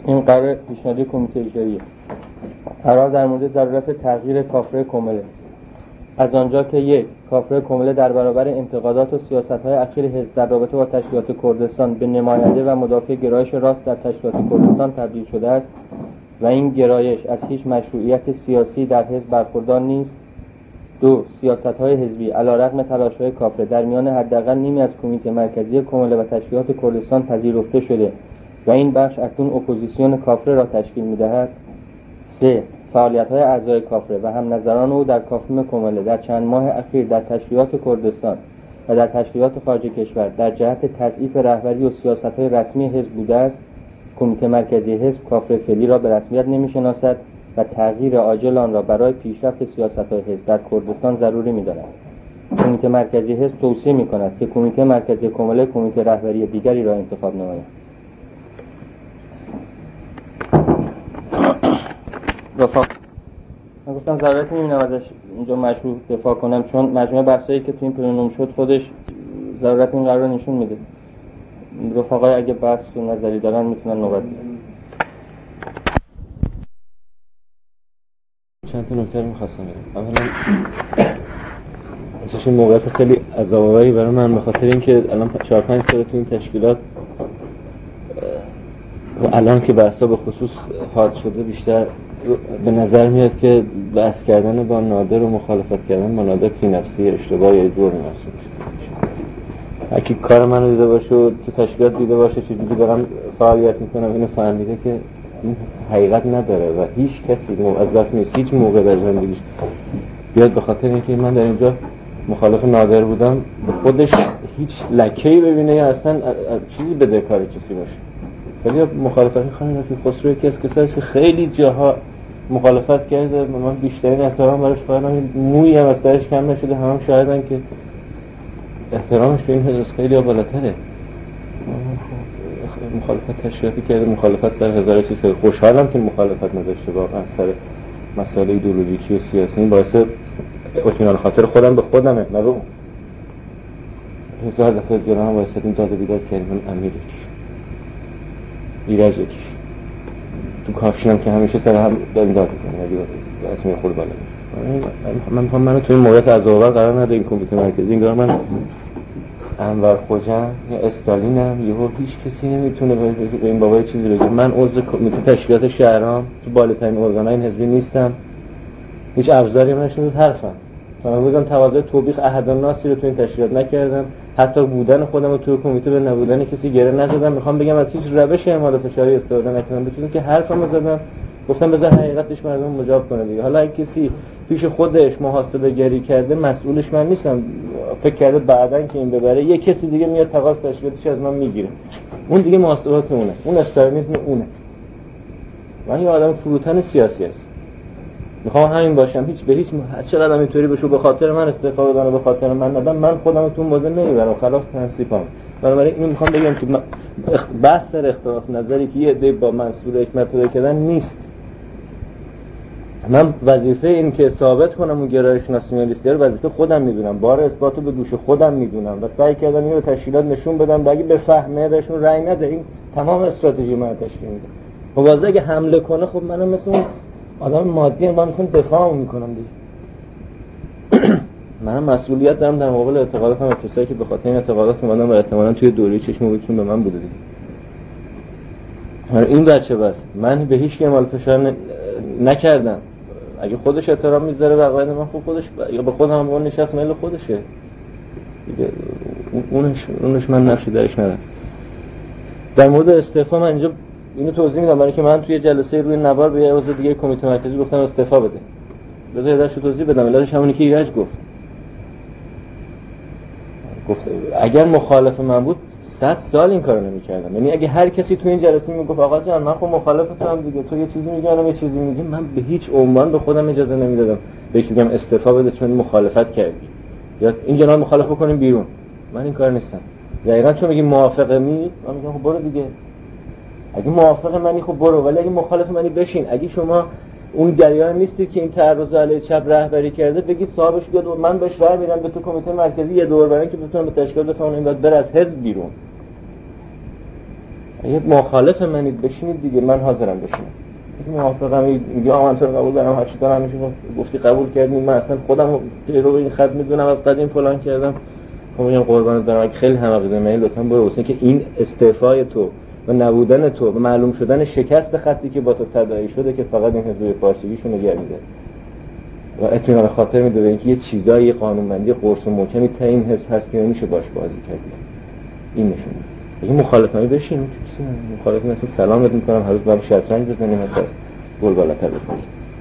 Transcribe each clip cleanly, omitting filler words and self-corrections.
این قرار پیشنهادی کمیته اجرایی قرار در مورد ضرورت تغییر کافره کمله. از آنجا که یک کافره کمله در برابر انتقادات و سیاست‌های اخیر حزب در رابطه با تشکیلات کردستان به نماینده و مدافع گرایش راست در تشکیلات کردستان تبدیل شده است و این گرایش از هیچ مشروعیت سیاسی در حزب برخوردار نیست. دو سیاست‌های حزبی علیرغم تلاش‌های کافره در میان حداقل نیمی از کمیته مرکزی کمله و تشکیلات کردستان پذیرفته شده و این بخش اکنون اپوزیسیون کافره را تشکیل می‌دهد. سه فعالیت‌های اعضای کافره و هم نظران او در کافم کمله در چند ماه اخیر در تشکیلات کردستان و در تشکیلات خارج کشور در جهت تضعیف رهبری و سیاست‌های رسمی حزب بوده است. کمیته مرکزی حزب کافره فعلی را به رسمیت نمی‌شناسد و تغییر عاجل آن را برای پیشرفت سیاست‌های حزب در کردستان ضروری می‌داند. کمیته مرکزی حزب توصیه می‌کند که کمیته مرکزی کمله کمیته رهبری دیگری را انتخاب نماید. من گفتم ضرورت نمی‌بینم ازش اینجا مشروع دفاع کنم، چون مجموعه بحثایی که تو این پلنوم شد خودش ضرورت این قرار نشون میده. رفقای اگه بحث و نظری دارن میتونن نوبت بگیرن. چند تا نکته رو می‌خواستم بگم. اولا این موقعیت خیلی عذاب‌آوری برای من به خاطر اینکه الان 4-5 سال تو این تشکیلات و الان که بحثا به خصوص حاد شده بیشتر به نظر میاد که بحث کردن با نادر و مخالفت کردن با نادر فی نفسی اشتباه یا جور محسوب میشه. اگه کار منو دیده باشه و تو تشکیلات دیده باشه چجوری دارم فعالیت میکنم اینو فهمیده که این حقیقت نداره و هیچ کسی موظف نیست هیچ موقع در زندگیش بیاد به خاطر اینکه من در اینجا مخالف نادر بودم به خودش هیچ لکه‌ای ببینه یا اصلا چیزی بده کار کسی باشه. ولی مخالفت خانم رفیق خسرو یکی از کسایی که خیلی جاها مخالفت کرده و من بیشترین احترام براش قائلم، مویی هم از سرش کم نشده، هم شاهدن که احترامش به این حزب خیلی بالاتره. مخالفت تشریعاتی کرده، مخالفت سر هزار چیز کرده. خوشحالم که مخالفت نداشته واقعا سر مسائل ایدئولوژیکی و سیاسی. این باعث اطمینان خاطر خودم به خودمه، نه به اون. هزار دفعه جلوم باعث این داد و بیداد کردیم من امیر یکیش ایرج یکیش تو کافشنم که همیشه سر هم داریم داد بزنیم اگه اسمی خود بالا من منو تو این موقعیت عذاب‌آور قرار نده. این کمیته مرکزی انگار من انور خوجم یا استالینم، یهو هیچ کسی نمیتونه به این بابا چیزی بگه. من عضو کمیته تشکیلات شهرام تو بالاترین ارگان‌های این حزبی نیستم، هیچ ابزاری هم نشون حرفم. تا امروزم تواضع توبیخ احد الناسی رو تو این تشکیلات نکردم، حتی بودن خودم رو تو کمیته به نبودن کسی گره نزدم. میخوام بگم از هیچ روش اعمال فشاری استفاده نکردم، به چیزی که حرفمو زدم، گفتم بذار حقیقتش مردم مجاب کنه دیگه. حالا اگه کسی پیش خودش محاسبه گری کرده مسئولش من نیستم، فکر کرده بعدن که این ببره یه کسی دیگه میاد تقاضا تشکیلاتش از من میگیره، اون دیگه محاسبات اونه، اون استالینیسم اونه. من یه آدم فروتن سیاسی هستم، میخوام همین باشم، هیچ به هیچ چقدر اینطوری بشه به خاطر من استعفا بدن و به خاطر من ندم، من خودم تو موضوع نمیبرم خلاف تنصیفم. بنابراین اینو میخوام بگم که بحث در اختلاف نظری که یه عده با منصور حکمت پیدا کردن نیست. من وظیفه این که ثابت کنم اون گرایش ناسیونالیستی رو وظیفه خودم میدونم، بار اثباتو به دوش خودم میدونم و سعی کردم اینو به تشکیلات نشون بدم. اگه بفهمه بهشون رأی نده، این تمام استراتژی من تشکیل میده. موازه اگه حمله کنه خب منم مثل اون آدم مادی من مثلا دفاع میکنم دیگه. منم مسئولیت دارم در مقابل اعتقاداتم و کسایی که به خاطر این اعتقادات اومدن و احتمالاً توی دوره چشم بهشون به من بوده دیگه. این بچه بس من به هیچ کی اعمال فشار نکردم. اگه خودش احترام میذاره به عقاید من خب خودش یا به خودم هم اون نشست میل خودشه دیگه، اونش من نقشی درش ندارم. در مورد استعفا من اینجا اینو توضیح میدم برای که من توی جلسه روی نوار به یه عضو دیگه کمیته مرکزی گفتم استعفا بده. بذار درش توضیح بدم. علتش همونی که ایرج گفت اگر مخالف من بود 100 سال این کارو نمی‌کردم. یعنی اگه هر کسی تو این جلسه میگفت آقا جان من خب مخالفتم دیگه، تو یه چیزی میگی منم یه چیزی میگی، من به هیچ عنوان به خودم اجازه نمیدادم بگم استعفا بده چون مخالفت کردی یا این جناب مخالف بکنیم بیرون. من این کار نیستم. دقیقاً چون میگی موافقه من میگم خب برو دیگه. اگه موافق منی خب برو، ولی اگه مخالف منی بشین. اگه شما اون جریان نیستی که این تعرض علیه چپ رهبری کرده بگید صاحبش بیاد و من بهش رأی میدم به تو کمیته مرکزی یه دور برای که بتونم به تشکیل بفهمونم این بعد بر از حزب بیرون. یه مخالف منید بشینید دیگه، من حاضرم بشینم. اگه موافقم میگم من تو رو قبول دارم، هر چی تو همیشه گفتی قبول کردیم، من اصلا خودم رو این خط میدونم از قدیم فلان کردم، میگم قربانت برم. اگه خیلی هم عقیده منی لطفا برو، واسه که این استعفای تو و نبودن تو و معلوم شدن شکست خطی که با تو تداعی شده که فقط این حزب پارسیگیشو نگه میده و اطمینان خاطر میده به اینکه یه چیزایی قانونمندی قرص و محکمی تا این حزب هست که نمیشه باش بازی کرد. این نشون میده. اگه مخالفتی بشین، مخالفی مثلا سلامت میکنم، هر روز برام شطرنج بزنیم، حتی از گل بالاتر بزنیم.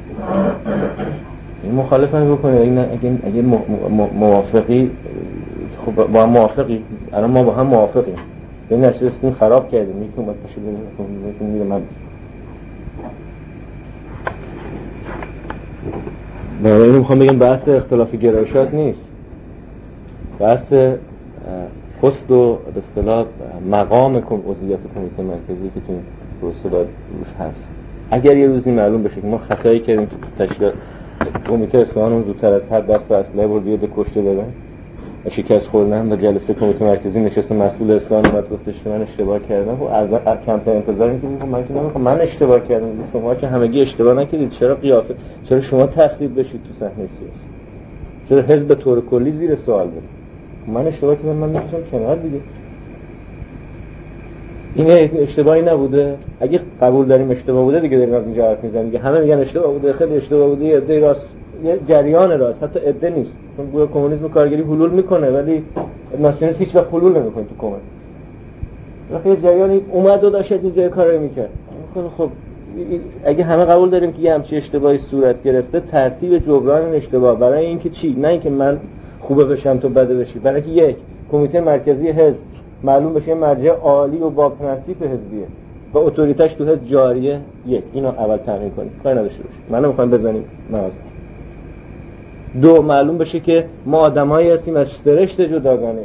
این مخالفتی بکنه. اگه موافقی، خب با هم موافقی، الان ما با هم موافقیم، به این نشستیم خراب کردیم، یکی اومد پاشه بگیم میره من. برای این میخوام بگم بحث اختلاف گرایشات نیست، بحث پست و به اصطلاح مقام عضویت کمیته مرکزی که تو این پروسه باید روش حرف زد. اگر یه روزی معلوم بشه که ما خطایی کردیم که تشکیلات کمیته اصفهان زودتر از حد دست به اسلحه برد بیاد کشته بدن و شکست خوردن و جلسه کمیته مرکزی نشست مسئول اصفهان اومد گفتش که من اشتباه کردم، خب از کمتر انتظار این که من اشتباه کردم، شما که همگی اشتباه نکردید، چرا شما تخریب بشید تو صحنه سیاسی؟ چرا حزب به طور کلی زیر سوال بره؟ من اشتباه کردم، من میکشم کنار دیگه. این اشتباهی نبوده. اگه قبول داریم اشتباه بوده دیگه داریم از اینجا حرف میزنیم دیگه. همه میگن اشتباه بوده، خیلی اشتباه بوده، یه عده راست، یه جریان راست، حتی عده نیست، چون گویا کمونیسم کارگری حلول میکنه ولی ناسیونالیسم هیچ وقت حلول نمیکنه تو کمون. وقتی یه جریانی اومد و داشت این جای کارو میکرد، خب اگه همه قبول داریم که یه همچین اشتباهی صورت گرفته، ترتیب جبران این اشتباه برای اینکه چی؟ نه اینکه من خوبه بشم تو بده بشی، برای اینکه یک کمیته مرکزی حزب معلوم بشه مرجع عالی و با پرنسیپ حزبیه و اتوریتش تو حزب جاریه، یک اینو اول تامین کنیم، کاری نداشته باشه، من نمیخوام بزنیم ناز. دو معلوم بشه که ما آدمایی هستیم از سرشت جداگانه،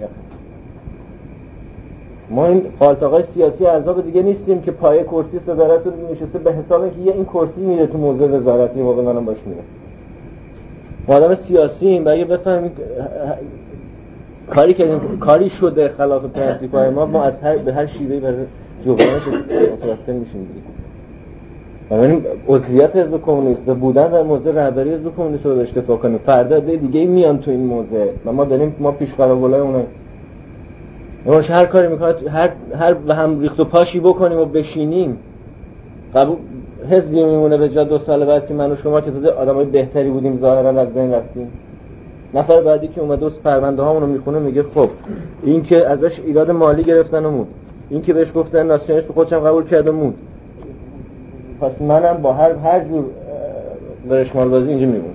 ما این قالتاقای سیاسی احزاب دیگه نیستیم که پای کرسی صدارت رو نشسته به حساب اینکه یه این کرسی میره تو موضوع وزارتی موقع منم باش میره. ما آدم سیاسییم و اگه بفهمید کاری کردیم، کاری شده خلاف پرنسیپ‌های ما از به هر شیوهی برای جبرانش متوسل میشیم دیگه. بنابراین عضویت حزب کمونیست و بودن در موضع رهبری حزب کمونیست رو اشتفا کنیم، فردا دیگه میان تو این موضع و ما پیش قراولای اونها نماش هر کاری میکنه، هر به هم ریخت و پاشی بکنیم و بشینیم، قبول حزبی میمونه به جا 2 سال بعد که من و شما که تازه آدمای بهتری بودیم ظاهرا از بین رفتیم. نفر بعدی که اومده و پرونده هامونو میخونه میگه خب این که ازش ایراد مالی گرفتن و مود، این که بهش گفتن ناسیونالیست به خودشم قبول کرد و مود، پس منم با هر جور برشمال بازی اینجا میمونم.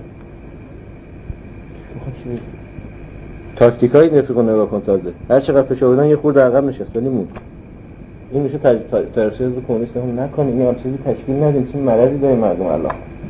تاکتیکای رفیق رو نگاه کن، تازه هر چقدر فشار بدن یه خورده عقب نشست ولی مون. این میشه ترسیز به کمونیست هم نکنیم، این هم چیزی تشکیل ندیم، چون مرضی داریم مردم الله.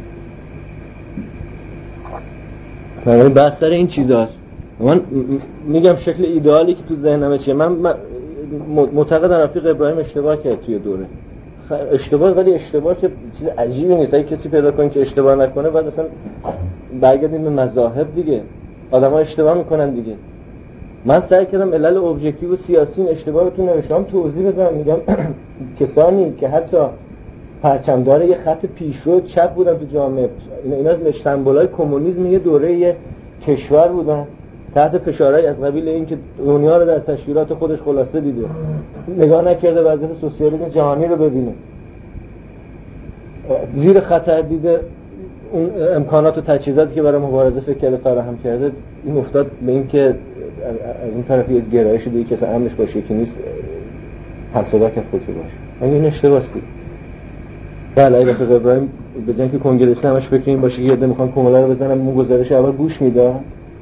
من بحث سر این چیزاست. من میگم شکل ایدئالی که تو ذهنمه چیه. من معتقدم رفیق ابراهیم اشتباه کرد توی دوره. اشتباه، ولی اشتباه که چیز عجیبی نیست. اگه کسی پیدا کنه که اشتباه نکنه بعد اصلا برگردیم به مذاهب دیگه. آدم‌ها اشتباه میکنن دیگه. من سعی کردم علل ابژکتیو و سیاسی این اشتباه رو تو نوشتم توضیح بدم. میگم کسانی که حتی پرچمدار یه خط پیشرو چپ بودن تو جامعه، اینا سمبولای کمونیسم یه دوره یه کشور بودن تحت فشارهای از قبیل این که دنیا رو در تشکیلات خودش خلاصه دیده، نگاه نکرده وضعیت سوسیالیسم جهانی رو ببینه، زیر خطر دیده اون امکانات و تجهیزاتی که برای مبارزه فکر کرده فراهم کرده، این افتاد به این که از اون طرف یه گرایش دیگه که اصلا امنش باشه که نیست حسادت که خودش باشه. این اشتباهی. بله اگه رفیق ابراهیم به جای اینکه کنگره همش فکر این باشه که یه عده میخوان کموله رو بزنن، اون گزارش اول گوش میداد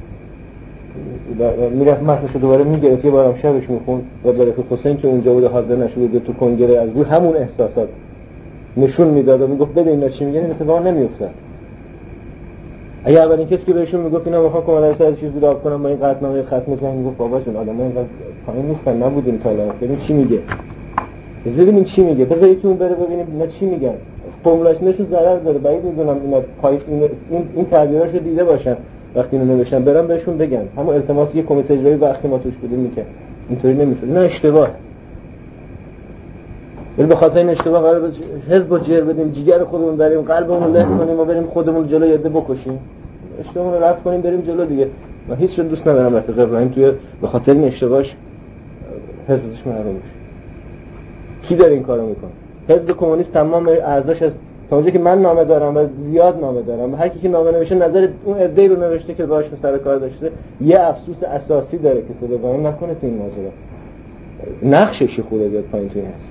و میرفت متنشو دوباره میگرفت، یه بارم شبش میخوند و برای حسین که اونجا بود حاضر نشده بود تو کنگره از روی همون احساسات نشون میداد و میگفت بده اینا چی میگن، این اتفاق نمیافتاد. اگه اولین کسی که بهشون میگفت اینا میخوان کموله رو سر چیز جدا کنن با این قطعنامه ختم کنن، میگفت بابا جون آدم‌ها اینقدر پایین نیستن، نبودیم تا الان، ببین چی میگه، ببینیم چی میگه، بذار یکی اون بره ببینیم اینا چی میگن. فرمولاشنشون ضرر داره، بعید میدونم اینا این تعبیراشو دیده باشن وقتی اینو نوشتن، برام بهشون بگن. همون التماس یه کمیته اجرایی وقتی ما توش بودیم میکنه اینطوری نمیشد. نه اشتباه. ولی به خاطر این اشتباه قرار حزب و جر بدیم، جیگر خودمون بریم، قلبمون رو له کنیم و بریم خودمون جلو یده بکشیم، اشتباهمون رو رفع کنیم بریم جلو دیگه. من هیچ رو دوست ندارم رفیق ابراهیم توی به خاطر این اشتباهش حزبش محروم بشه. کی داره این کارو میکنه؟ حزب کمونیست تمام اعضاش از تا اونجایی که من نامه دارم و زیاد نامه دارم، هر کی که نامه نوشته نظر اون عده‌ای رو نوشته که باهاش سر کار داشته، یه افسوس اساسی داره که سر ابراهیم نکنه تو این ماجرا، نقشش خوبه بیاد پایین توی هست.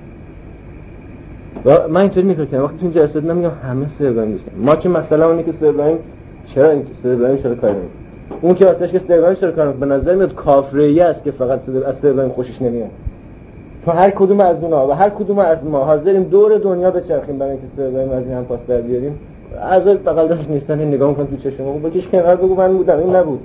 و من اینطوری نگاه کردم وقتی تو این جلسه نمیگم همه سر ابراهیم دوستن، ما که مثلا اونه که سر ابراهیم چرا این سر ابراهیم چرا کار نمیکنه، اون که واسش که سر ابراهیم چرا کار نمیکنه، به نظر میاد کافریه است که فقط سر ابراهیم خوشش نمیاد. تو هر کدوم از اونها و هر کدوم از ما حاضریم دور دنیا بچرخیم برای اینکه سر ابراهیم از این هم پاس در بیاریم. اعضای بغل داشت نیستن این نگاه میکنن تو چشم ما، بکش کنار بگو من بودم این نبود.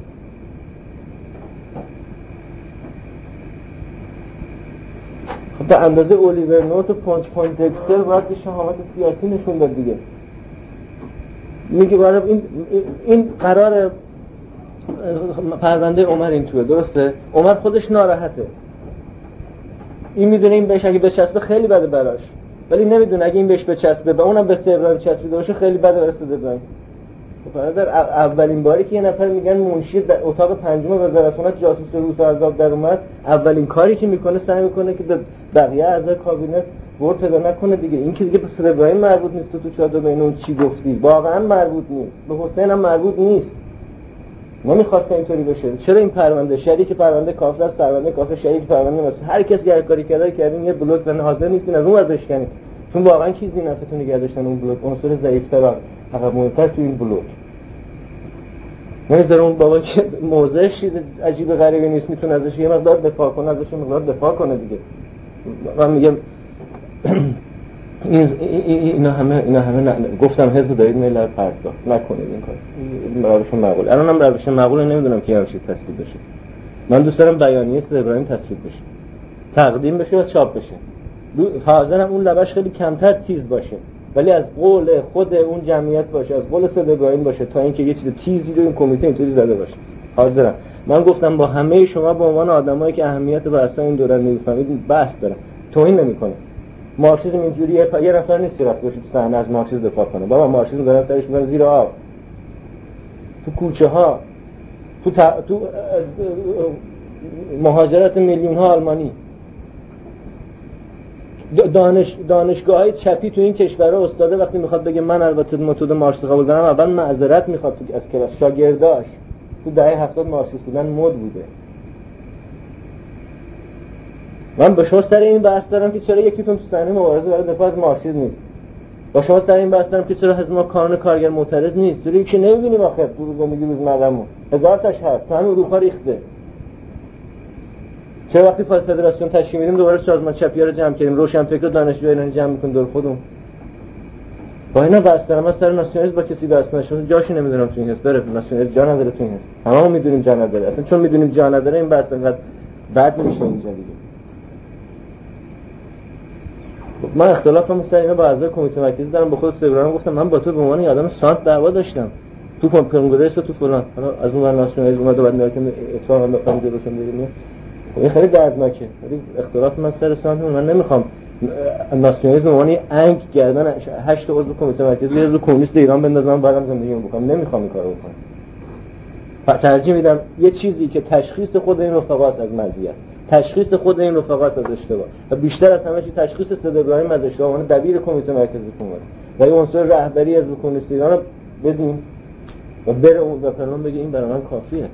خب به اندازه اولیور نورت و پوینتکستر باید به شهامت سیاسی نشون داد دیگه. میگه برای این قرار پرونده عمر این توه، درسته؟ عمر خودش ناراحته، این میدونه این بهش اگه بچسبه خیلی بده براش، ولی نمیدونه اگه این بهش بچسبه به اونم به ابراهیم چسبیده باشه خیلی بده برای ابراهیم. برادر اولین باری که یه نفر میگن منشی در اتاق پنجم وزارت خونه جاسوس روس عذاب در اومد، اولین کاری که میکنه سعی میکنه که به بقیه اعضای کابینت ورد پیدا نکنه دیگه. این که دیگه به ابراهیم مربوط نیست، تو چادر بین اون چی گفتی واقعا مربوط نیست، به حسین هم مربوط نیست، نمیخواسته اینطوری بشه. چرا این پرونده شریک پرونده کافر است، پرونده کافر شریک پرونده است، هر کس هر کاری کرده کردین یه بلوک و حاضر نیستین از اون ور بشکنید، چون واقعا کی زینفتون نگه داشتن اون بلوک، عنصر ضعیف‌تر عقب مونتر تو این بلوک. نمیذاره اون بابا که موضعش چیز عجیب غریبی نیست، میتونه ازش یه مقدار دفاع کنه، ازش یه مقدار دفاع کنه دیگه. من میگم اینا همه گفتم حزب دارید میل در پرتگاه نکنید این کار، این روش معقول. الانم روش معقول نمیدونم که هر چیز تصویب بشه. من دوست دارم بیانیه سید ابراهیم تصویب بشه، تقدیم بشه و چاپ بشه. حاضرم اون لبش خیلی کمتر تیز باشه ولی از قول خود اون جمعیت باشه، از قول سید ابراهیم باشه، تا اینکه یه چیز تیزی رو این کمیته اینطوری زده باشه. حاضرم. من گفتم با همه شما به عنوان آدمایی که اهمیت بحث این دوره نمیفهمید بحث دارم، توهین نمیکنه. مارکسیسم اینجوری یه نفر نیست که رفت باشه تو صحنه از مارکسیسم دفاع کنه. بابا مارکسیسم دارن سرش میبرن زیر آب، تو کوچه ها، تو مهاجرت میلیون ها آلمانی، دانشگاه‌های چپی تو این کشورها استاده وقتی میخواد بگه من البته متد مارکس قبول دارم، اول معذرت میخواد تو از کلاس. شاگرداش تو دهه 70 مارکسیست بودن مد بوده. من با شما سر این بحث دارم که چرا یکیتون تو صحنه مبارزه برای دفاع از مارکسیسم نیست. با شما سر این بحث دارم که چرا حزب ما کانون کارگر معترض نیست. داری که نمی‌بینیم آخر تو زندگی روزمره‌مون هزار تاش هست، تو همین اروپا ریخته. چرا وقتی فدراسیون تشکیل میدیم دوباره سازمان چپی‌ها رو جمع کردیم، روشنفکر دانشجو ایرانی جمع می‌کنیم دور خودمون. با اینا بحث دارم. من سر ناسیونالیسم با کسی بحث نشم، جاشو نمیدونم تو این حزب. بره ناسیونالیسم جا نداره تو این حزب. هممون میدونیم جا نداره. اصلا چون میدونیم جا نداره این بحث انقدر بد میشه اینجا دیگه. من اختلافم سر اینا با اعضای کمیته مرکزی دارم. با خود سیبران گفتم من با تو به عنوان آدم سانت دعوا داشتم تو کنگره تو فلان، حالا از اون ور ناسیونالیسم اومد بعد میگه که اتفاقا بخوام جلوشون بریم. این خیلی دردناکه. ولی اختلاف من سر سانت، من نمیخوام ناسیونالیسم به عنوان انگ گردن 8 عضو کمیته مرکزی حزب کمونیست ایران بندازم بعدم زندگیمو بکنم. نمیخوام این کارو بکنم. ترجیح میدم یه چیزی که تشخیص خود این رفقاست از مزیت، تشخیص خود این رفقاست از اشتباه و بیشتر از همه چی تشخیص سید ابراهیم از اشتباه، اون دبیر کمیته مرکزی کمونه و این عنصر رهبری حزب کمونیست ایران رو بدیم و بره اون و فرمان بگه این برای من کافیه.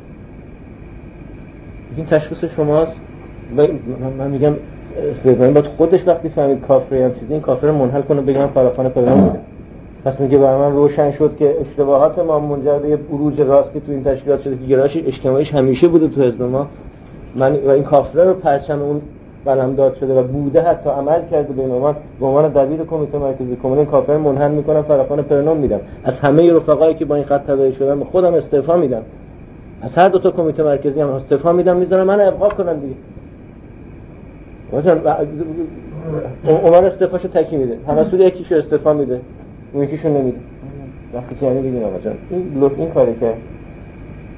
این تشخیص شماست و من میگم سید ابراهیم باید خودش وقتی فهمید کافره هم چیزی این کافر رو منحل کنه بگم فراخوان فرمان میده. پس اینکه برای من روشن شد که اشتباهات ما منجر به عروج راستی تو این تشکیلات شده که گرایش اجتماعیش همیشه بوده تو حزب ما، من و این کافره رو پرچم اون قلمداد شده و بوده حتی عمل کرده به عنوان دبیر کمیته مرکزی کمونه کافر منحل میکنم فراخوان پرنام میدم. از همه رفقایی که با این خط تبعی شدن خودم استعفا میدم، از هر دو تا کمیته مرکزی هم استعفا میدم، میذارم من ابقا کنم دیگه. مثلا عمر استعفاشو تکی میده، همسود یکیشو استعفا میده، اون یکیشو نمیده. وقتی که یعنی بگین آقا جان این بلوک این کاری که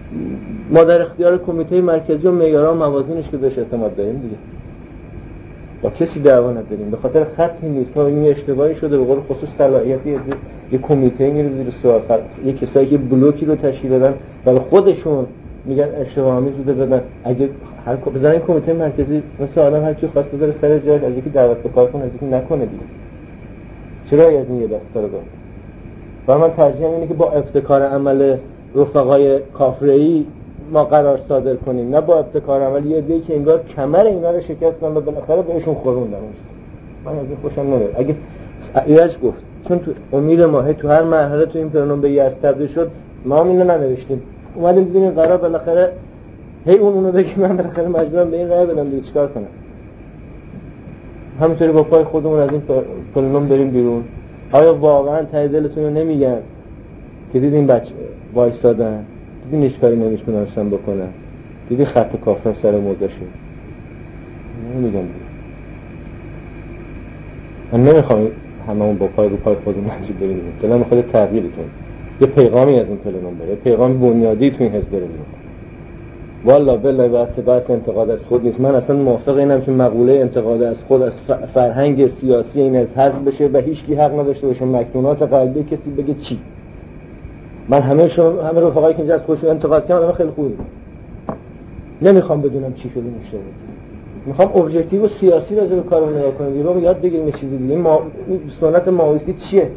ما در اختیار کمیته مرکزی و معیارها و موازینش که بهش اعتماد داریم دیگه. با کسی دعوا نداریم، به خاطر خطی نیست. ما این اشتباهی شده، به قول خصوص صلاحیتی یه کمیته میره زیر سوال، یه کسایی که بلوکی رو تشکیل دادن ولی خودشون میگن اشتباه آمیز بوده بدن. اگه هر بزنن این کمیته مرکزی مثل آدم هر کی خواست بذاره سر جاش، از یکی دعوت به کار کنه، از یکی نکنه دیگه. چرا از این یه دستا رو داد؟ و من ترجیحم اینه که با ابتکار عمل رفقای کافره‌ای ما قرار صادر کنیم، نه با ابتکار عمل یه عده‌ای که انگار کمر اینا رو شکستن و بالاخره بهشون خوروندن. من از این خوشم نمیاد. اگه ایرج گفت چون تو امید ماه تو هر مرحله تو این پلنوم به یه تبدیل شد، ما هم اینو ننوشتیم، اومدیم دیدیم این قرار بالاخره هی اونو بگیم، من بالاخره مجبورم به این رأی بدم دیگه چیکار کنم. همینطوری با پای خودمون از این پلنوم بریم بیرون. آیا واقعا ته دلتون رو نمیگن که دیدین بچه وایسادن، دیدین هیچ کاری نمیتونن بکنن، دیدین خط کافر سر موزشه؟ نمیگن دیگه. من نمیخوام هممون با پای رو پای خودمون منجی بریم، دلم میخواد تغییرتون یه پیغامی از این پلنوم بره، پیغام بنیادی تو این حزب بره. والله بالله بحث انتقاد از خود نیست. من اصلا موافق اینم که مقوله انتقاد از خود از فرهنگ سیاسی این از حذف بشه و هیچ کی حق نداشته باشه مکنونات قلبی کسی بگه چی. من همه رفقایی که اینجا از خودشون انتقاد کردن من خیلی خوبه، نمیخوام بدونم چی شده مشتبه، میخوام ابجکتیو و سیاسی راجع به کارو نگاه کنیم، رو یاد بگیریم یه چیزی دیگه. سنت ماویستی چیه؟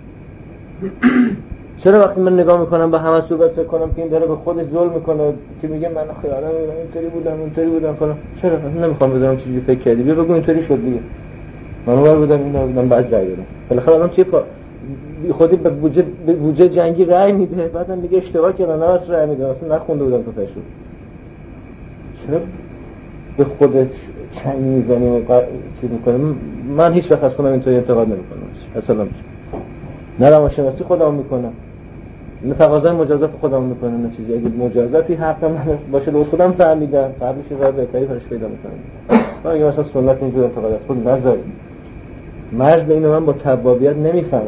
چرا وقتی من نگاه میکنم به همه صورت فکر کنم که این داره به خودش ظلم میکنه، که میگه من خیالم اینطوری بودم فلان؟ چرا نمیخوام بدونم چه جوری فکر کردی، بیا بگو اینطوری شد دیگه. من اونور بودم اینا بودم بعد رأی دادم. بالاخره آدم توی خودی به بودجه جنگی رأی میده، بعدم میگه اشتباه کردم نه واسه رأی میدم، اصلا نخونده بودم تو فشو. چرا به خودت چنگ میزنی و چیز میکنی؟ من هیچ وقت از خودم اینطوری انتقاد نمیکنم اصلا. نه روانشناسی خودم میکنم، نه تقاضای مجازات خودم میکنم، نه چیزی. اگه مجازاتی حق من باشه رو خودم فهمیدم قبلش راه بهتری براش پیدا میکنم. من اگه مثلا سنت اینجور انتقاد از خود نذاریم، مرز اینو من با تبابیت نمیفهمم.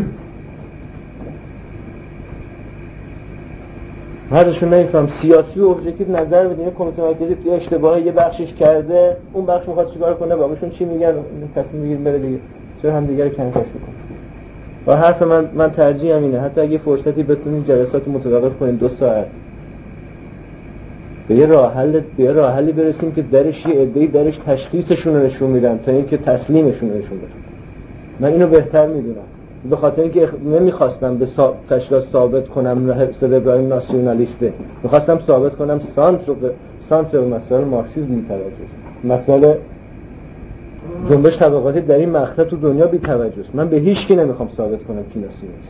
مرزشون نمیفهم. سیاسی و ابجکتیو نظر بدیم. کمیته مرکزی توی اشتباهی یه بخشش کرده، اون بخش میخواد چیکار کنه، باباشون چی میگن تصمیم میگیریم بره دیگه. چرا هم دیگه رو کنکاش میکنه؟ و حرف من ترجیحم اینه حتی اگه فرصتی بتونیم جلسات متوقف کنیم 2 ساعت به یه راه حلی برسیم که درش یه عده‌ای درش تشخیصشون رو نشون میدن تا اینکه تسلیمشون رو نشون بدن. من اینو بهتر میدونم، به خاطر اینکه نمیخواستم به تشخیص ثابت کنم حزب ابراهیم ناسیونالیسته، میخواستم ثابت کنم سانتر مسائل مارکسیسم بی‌توجهه، مسائل جنبش طبقاتی در این مقطع تو دنیا بی‌توجهه. من به هیچ کی نمیخوام ثابت کنم کی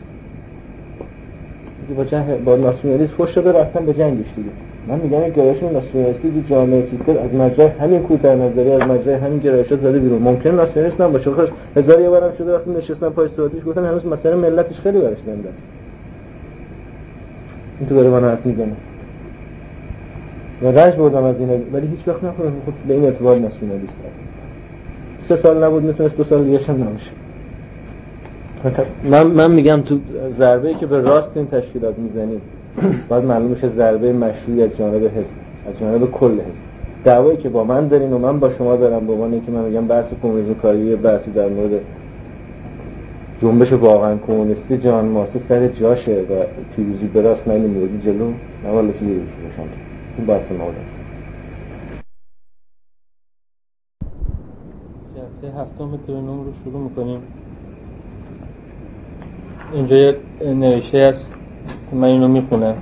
ناسیونالیست. با ناسیونالیست فوش شده رفتن به جنگش دیگه. من میگم این گرایش ناسیونالیستی تو جامعه چیز کرد، از مجرای همین کوتاه نظری، از مجرای همین گرایشات زده بیرون. ممکن ناسیونالیست نباشه، خب هزار یه بارم شده وقتی نشستن پای صحبتش گفتن هنوز مسئله ملتش خیلی براش زنده است. این تو داره من حرف میزنه و رنج بردم از اینا، ولی هیچ وقت نخوام خود به این اعتبار ناسیونالیست است. 3 سال نبود، میتونست 2 سال دیگه هم نباشه. من میگم تو ضربه‌ای که به راست این تشکیلات میزنیم باید معلوم بشه ضربه مشروعی از جانب حزب، از جانب کل حزب. دعوایی که با من دارین و من با شما دارم به عنوان اینکه من میگم بحث کمونیسم کاری، بحثی در مورد جنبش واقعا کمونیستی جان ماسه سر جاشه و پیروزی به راست نمی‌میره جلو، نه والا چیزی روشن. این بحث ما است. جلسه هفتم ترنم رو شروع می‌کنیم. اینجا یک نوشته است که من اینو میخونم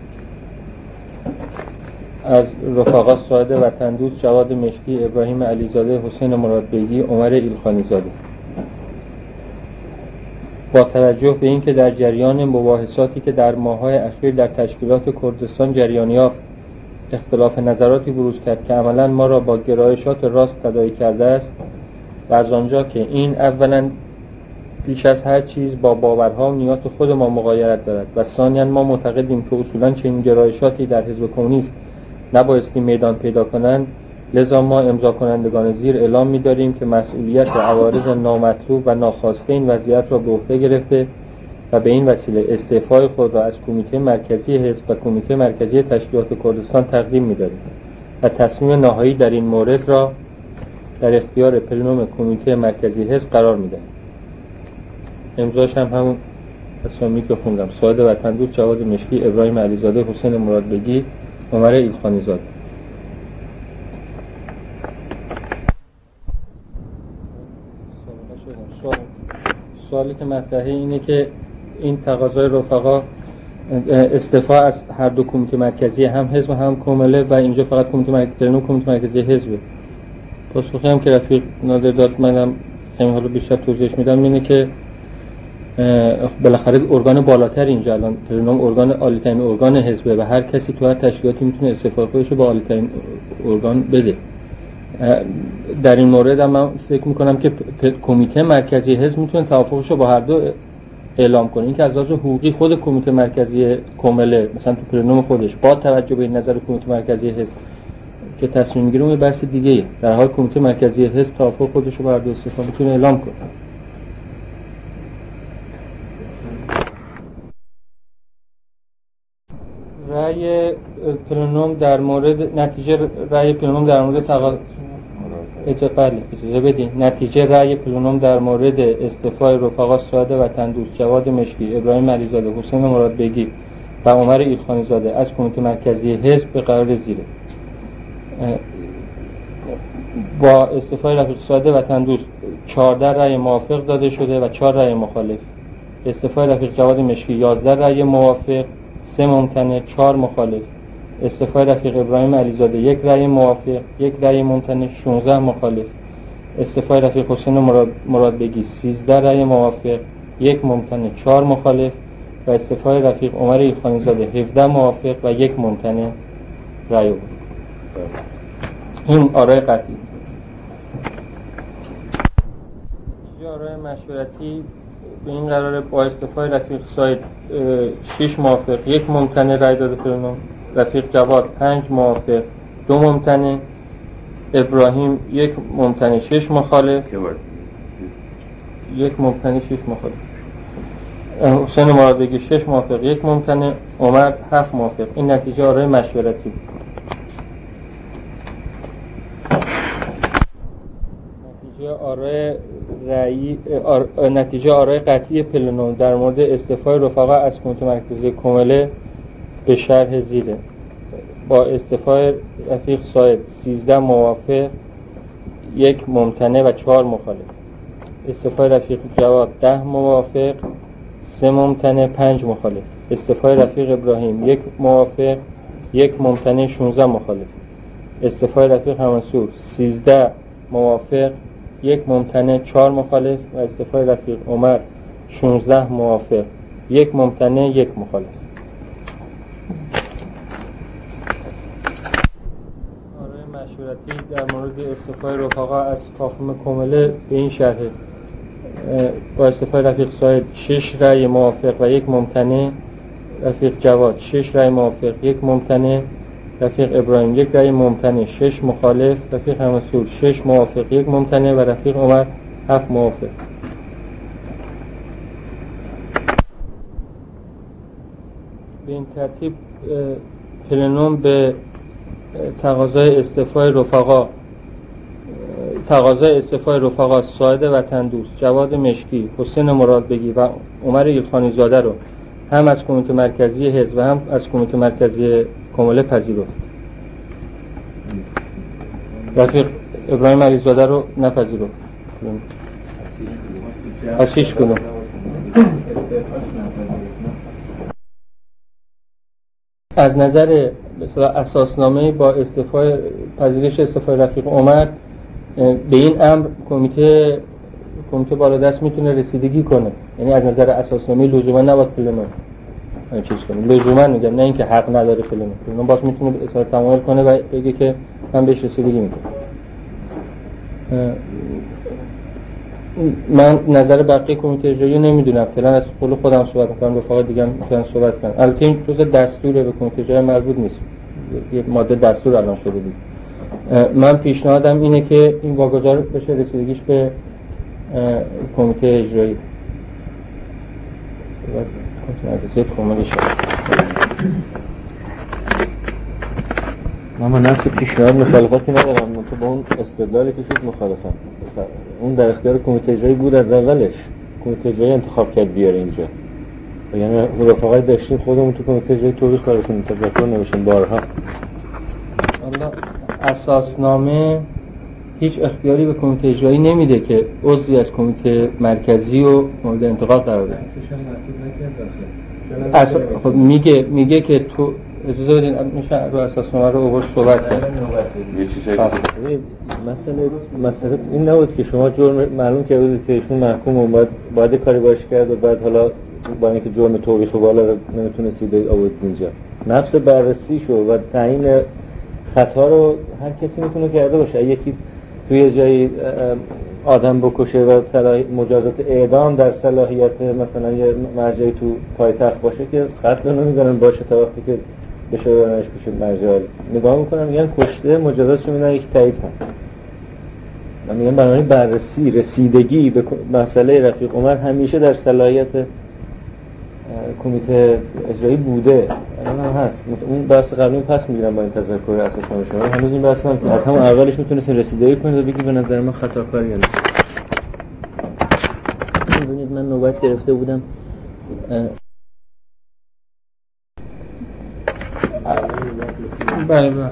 از رفقا ساعد وطن دوست، جواد مشکی، ابراهیم علیزاده، حسین مرادبیگی، عمر ایلخانی زاده. با توجه به اینکه در جریان مباحثاتی که در ماه‌های اخیر در تشکیلات کردستان جریان یافت اختلاف نظراتی بروز کرد که عملاً ما را با گرایشات راست تداعی کرده است و از آنجا که این اولاً پیش از هر چیز با باورها و نیات خود ما مغایرت دارد و ثانیاً ما معتقدیم که اصولاً چنین گرایشاتی در حزب کمونیست نبایستی میدان پیدا کنند، لذا ما امضا کنندگان زیر اعلام می‌داریم که مسئولیت و عوارض نامطلوب و ناخواسته این وضعیت را به عهده گرفته و به این وسیله استعفای خود را از کمیته مرکزی حزب و کمیته مرکزی تشکیلات کردستان تقدیم می‌داریم و تصمیم نهایی در این مورد را در اختیار پلنوم کمیته مرکزی حزب قرار میده. امضاش هم همون اسامی که خوندم: سعاد وطندوست، جواد مشکی، ابراهیم علیزاده، حسین مرادبگی، عمر ایلخانی زاده. سوالی که مطرحه اینه که این تقاضای رفقا استعفا از هر دو کمیته مرکزی، هم حزب و هم کمله، و اینجا فقط پلنوم کمیته مرکزی حزبه. پاسخی هم که رفیق نادر داد، منم همین حالا بیشتر توضیحش میدم، اینه که بالاخره ارگان بالاتر اینجا الان پلنوم ارگان عالی‌ترین ارگان حزبه و هر کسی تو هر تشکیلاتی میتونه استعفا خودش رو با عالی‌ترین ارگان بده. در این مورد هم من فکر میکنم که کمیته مرکزی حزب میتونه توافقش رو با هر دو اعلام کنه. این که از لحاظ حقوقی خود کمیته مرکزی کمله مثلا تو پلنوم خودش با توجه به نظر کمیته مرکزی حزب که تصمیم میگیره، اون بحث دیگه. در حال کمیته مرکزی حزب توافق خودش رو با هر دو استعفا میتونه اعلام کنه. رأی پلنوم در مورد نتیجه رأی پلنوم در مورد نتیجه رأی پلنوم در مورد استعفای رفقا سعاد وطندوست، جواد مشکی، ابراهیم علیزاده، حسین مرادبگی و عمر ایلخانی زاده از کمیته مرکزی حزب به قرار زیره: با استعفای رفیق سعاد وطندوست 14 رأی موافق داده شده و 4 رأی مخالف. استعفای رفیق جواد مشکی 11 رأی موافق، 3 ممتنع، 4 مخالف. استعفای رفیق ابراهیم علیزاده 1 رأی موافق، 1 رأی ممتنع، 16 مخالف. استعفای رفیق حسین مرادبگی 13 رأی موافق، 1 ممتنع، 4 مخالف. و استعفای رفیق عمر ایلخانی زاده 17 موافق و 1 ممتنع رأی بود. این آرای قطعی. آرای مشورتی به این قراره: با استعفای رفیق سعید 6 موافق، 1 ممتنع رأی داده پلنوم. رفیق جواد 5 موافق، 2 ممتنع. ابراهیم 1 ممتنع، 6 مخالف. 1 ممتنع، 6 مخالف. حسین مرادبگی 6 موافق، 1 ممتنع. عمر 7 موافق. این نتیجه آرای مشورتی بود. نتیجه آرای قطعی پلنوم در مورد استعفای رفقا از کمیته مرکزی کمله به شرح زیره: با استعفای رفیق سعید 13 موافق، 1 ممتنع و 4 مخالف. استعفای رفیق جواد 10 موافق، 3 ممتنع، 5 مخالف. استعفای رفیق ابراهیم 1 موافق، 1 ممتنع، 16 مخالف. استعفای رفیق منصور 13 موافق، 1 ممتنع، 4 مخالف. و استعفای رفیق عمر 16 موافق، 1 ممتنع، 1 مخالف. آرای مشورتی در مورد استعفای رفقا از کاخم کمله به این شرحه: با استعفای رفیق سعید 6 رأی موافق و 1 ممتنع. رفیق جواد 6 رأی موافق، 1 ممتنع. رفیق ابراهیم 1 رأی ممتنع، 6 مخالف. رفیق منصور 6 موافق، 1 ممتنع. و رفیق عمر 7 موافق. به این ترتیب پلنوم به تقاضای استعفای رفقا سعاد وطندوست، جواد مشکی، حسین مرادبگی و عمر ایلخانی زاده رو هم از کمیته مرکزی حزب و هم از کمیته مرکزی کمله پذیرفت. رفیق ابراهیم علیزاده رو نپذیرفت. از هیچ کدوم. از نظر مثلا اساسنامه با پذیرش استعفای رفیق عمر به این امر کمیته بالادست میتونه رسیدگی کنه. یعنی از نظر اساسنامه لزوما نباید پلنوم چیز کنه. لزوما میگم، نه اینکه حق نداره پلنوم باز میتونه اظهار تمایل کنه و بگه که من بهش رسیدگی میکنم. من نظر بقیه کمیته اجرایی نمیدونم، فعلا از قول خودم صحبت میکنم، رفقا دیگه میتونن صحبت کنن. البته این جزء دستوره، به کمیته اجرایی مربوط نیست، یه ماده دستور الان شده دیگه. من پیشنهادم اینه که این واگذار بشه رسیدگیش به کمیته اجرایی. من با نفس پیشنهاد مخالفتی ندارم، من تو با اون استدلالی که شد مخالفم. اون در اختیار کمیته اجرایی بود از اولش، کمیته اجرایی انتخاب کرد بیاره اینجا، یعنی رفقای داشتیم خودمون تو کمیته اجرایی توضیح کارشون تذکر نوشتیم بارها. حالا اساسنامه هیچ اختیاری به کمیته اجرایی نمیده که عضوی از کمیته مرکزی و مورد انتقاد قرار بده. خب میگه که تو اجازه بدین میشه رو اساسنامه رو عبور صحبت کرد. یه چیزی مسئله این نبود که شما جرم معلوم کردید که ایشون محکوم و باید کاری باش کرد و بعد حالا با اینکه جرم توقیف و بالا رو نمیتونستید آورد اینجا. نفس بررسی شو و تعیین خطا رو هر کسی میتونه کرده باشه. یکی توی جایی آدم بکشه و مجازات اعدام در صلاحیت مثلا یه مرجعی تو پایتخت باشه که قتل رو نمیذارن باشه تا وقتی که بشه برنش بشه مرجع نگاه میکنن میگن کشته مجازاتشو میدن یک تایید کن. من میگم بنابراین بررسی رسیدگی به مسئله رفیق عمر همیشه در صلاحیت کمیته اجرایی بوده، الان هم هست. اون بحث قبلی پس میگیرم با این تذکر اساسنامه شما هنوز این بحث هم که از همون اولش میتونستین رسیدگی کنید و بگید به نظر من خطاکاری نیست. ببینید من نوبت گرفته بودم بله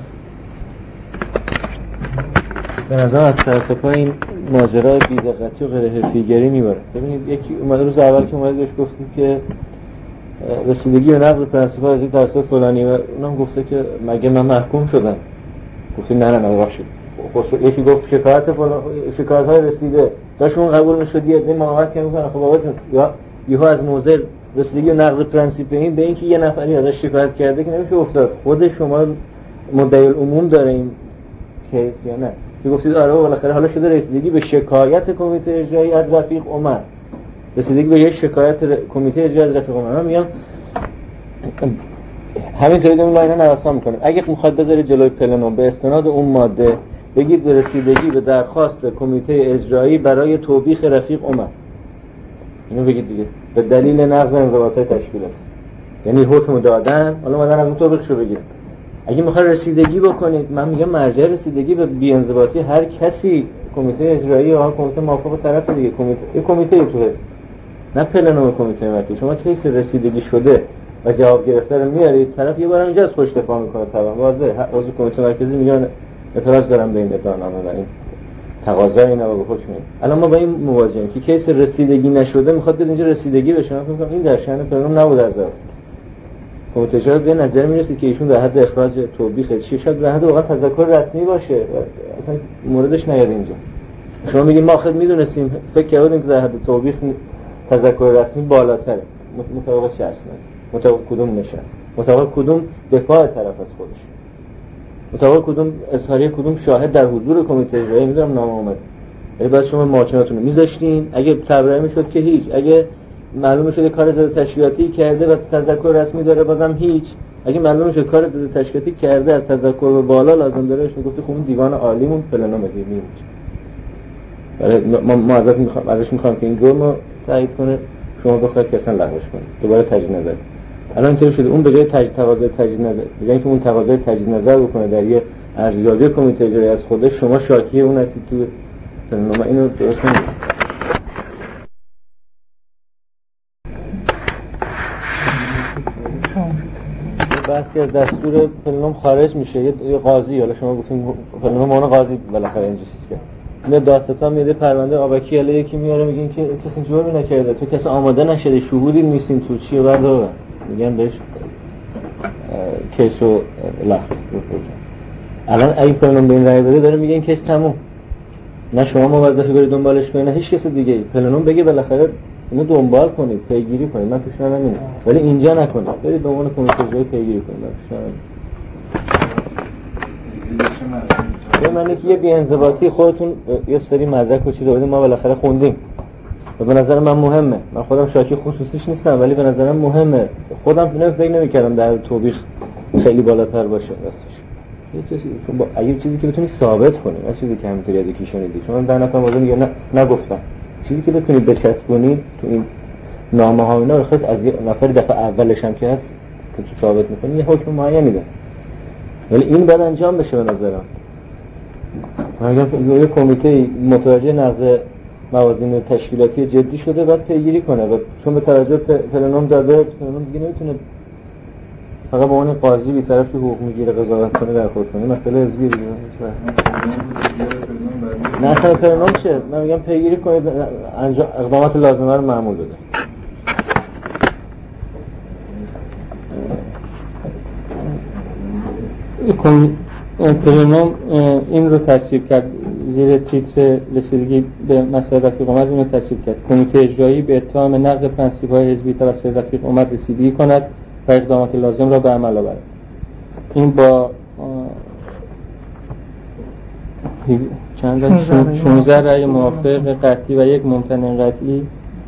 به نظر از طرف پا این ماجرای بی‌دقتی و غیر حرفه‌ای‌گری میبره. ببینید یکی اومده روز اول که اومده بهش گفتید که رسیدگی به نقض پرنسیپ‌ها از این توسط فلانی و اونم گفته که مگه من محکوم شدم؟ گفتید نه ببخشید. یکی گفت شکایت‌های رسیده داشون قبول می‌شد یه عده مقاومت می‌کنن. خب آقا جون یا یهو از موضع رسیدگی به نقض پرنسیپ این به اینکه یه نفری ازش شکایت کرده که نمیشه افتاد. خود شما مدعی العموم داره این کیس یا نه؟ که گفتید آره بالاخره حالا شده رسیدگی به شکایت کمیته اجرایی از رفیق عمر، رسیدگی به یک شکایت کمیته اجرایی از رفیق عمر. من میگم همینطوری داریم اینا نوسان میکنه. اگه میخواد بذارید جلوی پلنوم به استناد اون ماده بگید به رسیدگی به درخواست کمیته اجرایی برای توبیخ رفیق عمر، اینو بگید دیگه، به دلیل نقض انضباطات تشکیلات، یعنی حکم دادن حالا مدن از اون توبیخشو بگید. اگه میخواد رسیدگی بکنید من میگم مرجع رسیدگی به بی‌انضباطی هر کسی، کمیته اجرایی یا کمیته موافق طرف دیگه، کمیته تو هست نه پلنوم کمیته مرکزی. شما کیس رسیدگی شده و جواب گرفته رو میارید طرف یه بار اینجا از پشت دفاع میکنه، طبعا واضحه عضو کمیته مرکزی میگن اعتراض دارم به این ادعانامه و این تقاضا اینا و حکم. الان ما با این مواجهیم که کیس رسیدگی نشده میخواد بیاد اینجا رسیدگی بشه. من فکر می‌کنم این در شأن پلنوم نبود. از کمیته اجرایی به نظر میرسه که ایشون در حد اخراج توبیخ چه شاید در حد واقعا تذکر رسمی باشه و اصلا موردش نیاد اینجا. شما میگید ما خود میدونستیم فکر کردیم که در حد توبیخ تذکر رسمی بالاتره. مطابق چه اصلا؟ مطابق کدوم نشست؟ مطابق کدوم دفاع طرف از خودش؟ مطابق کدوم اظهاریه کدوم شاهد در حضور کمیته اجرایی میذارم نام اومد. یعنی بعد شما محاکمتون رو میذاشتین، اگه تبرئه میشد که هیچ، اگه معلوم شده کار ضد تشکیلاتی کرده و تذکر رسمی داره بازم هیچ، اگه معلوم شده کار ضد تشکیلاتی کرده از تذکر به بالا لازم داره اش میگفته خب اون دیوان عالیمون پلنوم دیگه ما ازش میخوام که این جرمو تایید کنه، شما بخواید که اصلا لغوش کنید، دوباره تجدید نظر. الان اینطوری شده اون به جای تقاضای تجدید نظر، به اینکه اون تقاضای تجدید نظر بکنه در یه ارزیابی کمیته اجرایی از خودش، شما شاکی اون هستید تو پلنوم. اینو درست نمی‌کنه. بحثی از دستور پلنوم خارج میشه. یه قاضی، حالا شما گفتین پلنوم اون قاضی بالاخره اینجا چیز کرد، میاد داستان میده پرونده آبکی علی یکی میاره میگین که کسی جرمی نکرده، تو کسی آماده نشده، شهودی نیستین تو چیه بعد میگن بهش کیسو لغو. الان اگه پلنوم به این رأی بده داره میگه این کیس تموم، نه شما موظفی برید دنبالش کنید نه هیچ کس دیگه ای. پلنوم بگه بالاخره اینو دنبال کنید، پیگیری کنید، من پیشنهاد نمیدم، ولی اینجا نکنید، برید به عنوان کمیته اجرایی پیگیری کنید. من معنی که یه بی‌انضباطی خودتون یه سری مدرک و چیز رو ما بالاخره خوندیم و به نظر من مهمه. من خودم شاکی خصوصیش نیستم ولی به نظرم مهمه. خودم فکر نمی‌کردم در توبیخ خیلی بالاتر باشه راستش. یه چیزی اگه چیزی که بتونی ثابت کنی، نه چیزی که همینطوری از یکی شنیدی. چون من در نفر موضوع میگم نگفتم. چیزی که بتونید بچسبونید تو این نامه ها اینا رو خود از یه نفر دفعه اولش هم که هست که تو ثابت می‌کنی یه حکم معینی ده. ولی این باید انجام بشه به نظرم. اگر یه کمیته متوجه نقض موازین تشکیلاتی جدی شده باید پیگیری کنه و چون به توجه پلنوم داده، پلنوم دیگه نمیتونه فقط با اون قاضی بی‌طرف که حقوق میگیره قضاوت کنه برخورد کنه. مسئله حزبی دیگه نه اصلا پلنوم شه. من میگم پیگیری کنید، اقدامات لازمه رو معمول بده. پلنوم این رو تصویب کرد زیر تیتر رسیدگی به مسائل رفیق امت. این رو تصویب کرد: کمیته اجرایی به اتهام نقض پرنسیپ‌های حزبی توسط رفیق امت رسیدگی کند و اقدامات لازم را به عمل آورد. این با 16 رأی موافق قطعی و 1 ممتنع قطعی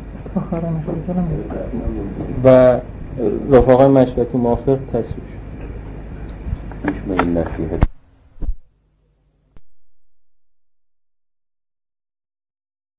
و رفقای مشورتی موافق تصویب شد. این نصیحت